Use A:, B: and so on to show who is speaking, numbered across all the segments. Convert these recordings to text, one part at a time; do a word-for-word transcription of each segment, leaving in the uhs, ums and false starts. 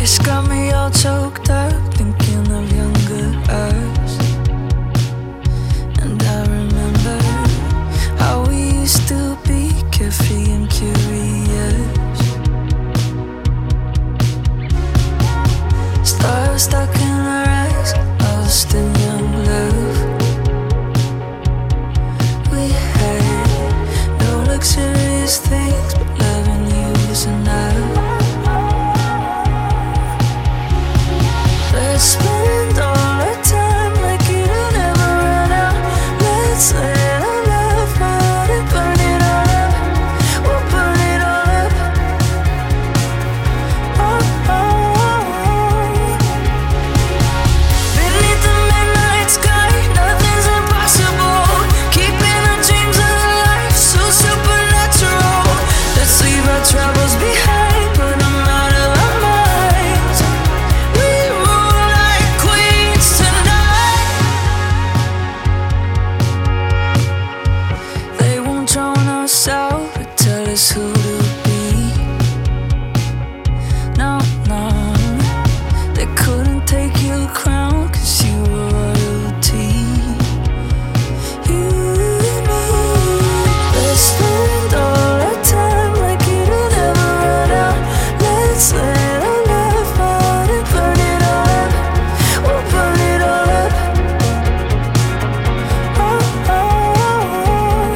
A: It's got me all choked up, thinking of younger us. And I remember how we used to be carefree and curious. Stars stuck in our eyes, lost in young love. We had no luxurious things, but loving you was enough. Let's spend all our time like it'll never run out. Let's let our love out and burn it all up. We'll burn it all up. Oh, oh, oh. Beneath the midnight sky, nothing's impossible. Keeping our dreams alive, so supernatural. Let's leave our troubles behind, put them out of our minds. We rule like queens tonight. They won't drown us out, but tell us who to be. No, no, they couldn't take your crown, cause you were royalty. You and me. Let's spend all our time like it'll never run out. Let's let our love out and burn it all up. We'll burn it all up. Oh, oh, oh.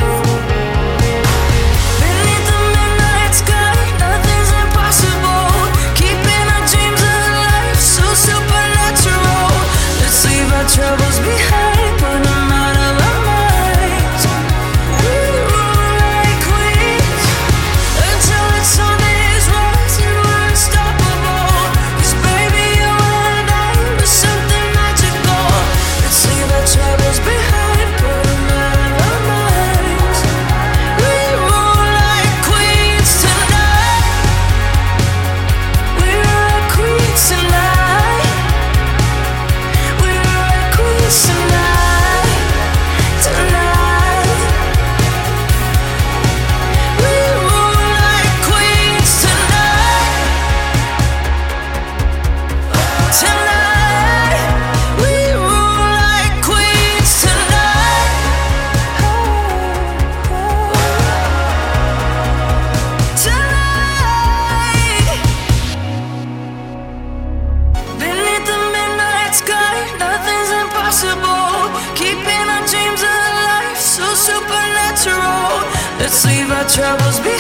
A: Beneath the midnight sky, nothing's impossible. Keeping our dreams alive, so supernatural. Let's leave our troubles behind, put them out of our minds. We rule like queens until the sun is rising. We're unstoppable. 'Cause baby, you and I are something magical. Let's leave our troubles behind, put them out of our minds. We rule like queens tonight. We're like queens tonight. We're like queens tonight. Tonight. We rule like queens tonight. Tonight. We rule like queens tonight. Tonight. Beneath the midnight sky, nothing's impossible. Keeping our dreams alive, so supernatural. Let's leave our troubles behind.